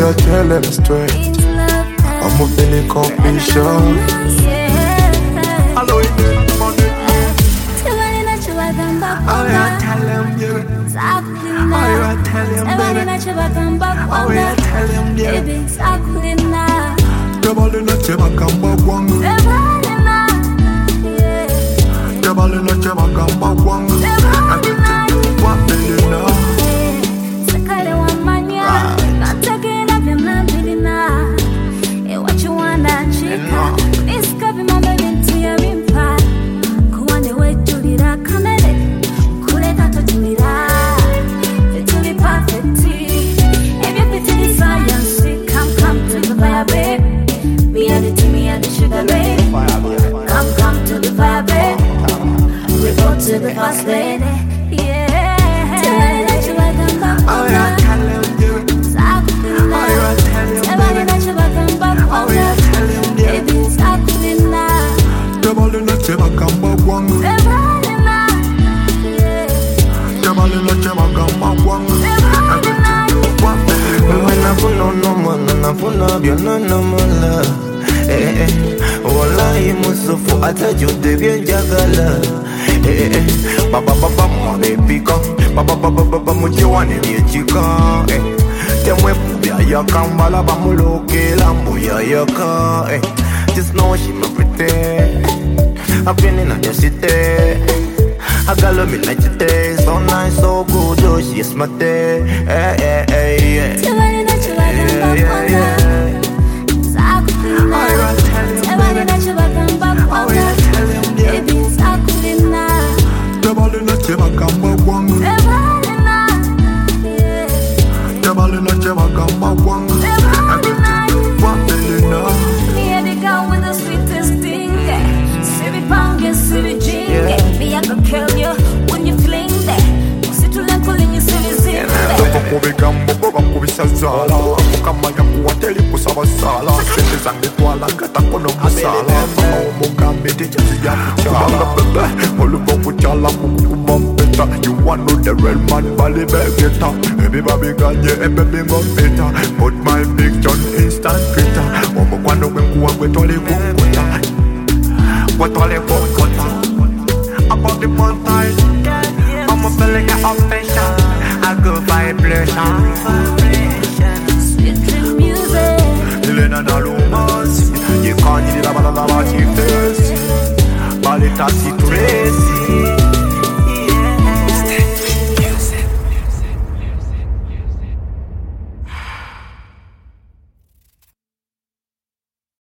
I tell them straight. I'm a Billy completion. Hello, money. Oh, yeah, tell them, yeah. Oh, yeah, tell them, baby. Oh, yeah, tell them, yeah. Jabali na chema kamba kwangu. Jabali na chema kamba kwangu. Kwa pelina. Sakale wa manya. Natakina vya mbilina. What you wanna chika. Niskabi mambe binti ya rimpa. Kuwane wetulira kamere. Kule kato tulira. Fetuli perfecti. If you pity science, come to the fire, babe. Me and the tea, me and the sugar, babe. Come to the fire, babe. We go to the first lady. Yeah. Oh yeah, tell them, yeah. Oh yeah, tell them, baby. Oh yeah, tell them, yeah. Jabali na chema kamba kwangu. Jabali na chema kamba kwangu. When I pull on no man, and I pull up your no mala. Wallahi musufu atajo de bien jagala. Baba mwane pika. Baba mujiwane bien chica. Temwe pubia yaka mbala ba muloke lambo ya yaka. Just know she my pretty. I've been in your city. I got love me like today. So nice, so good, oh she's my day. Yeah. Jabali na chema kamba kwangu. Jabali na chema kamba kwangu. Kwa pelina. Me and the girl with the sweetest thing. Siri pange, siri jinge. Me I could kill you when you fling that. Situlen calling you siri zing. Doko kubigambo boba kubisazala. Mukama ya kuwateli kusabasala. Sete zange twala gata kono musala. Mama umugambe dijazi ya kuchala. Bebe, olubo kuchala kukukumbambeta. You want know the real man bali begeta. Baby baby ganye baby ngompeta. Put my picture on instant Twitter. Omo kwano wenkuwa kwetole kukuta. Kwetole kukuta. About the montage. I'm a feeling of affection. I go vibration. Sweet dream music. Elena na romance. You can't need la balala chifes. Balita citrus.